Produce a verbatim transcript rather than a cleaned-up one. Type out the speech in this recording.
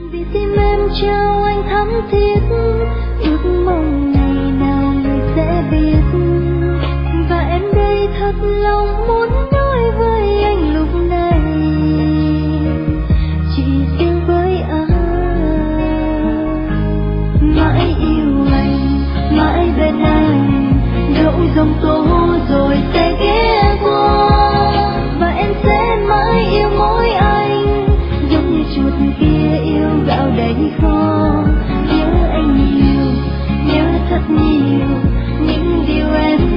Vì tim em trao anh thắm thiết, ước mong ngày nào người sẽ biết. Và em đây thật lòng muốn nói với anh lúc này, chỉ riêng với anh. Mãi yêu anh, mãi bên anh, dẫu giông tố rồi sẽ ghé qua. Và em sẽ mãi yêu mỗi anh, giống như chuột kia yêu gạo đầy kho. Nhớ anh nhiều, nhớ thật nhiều những điều em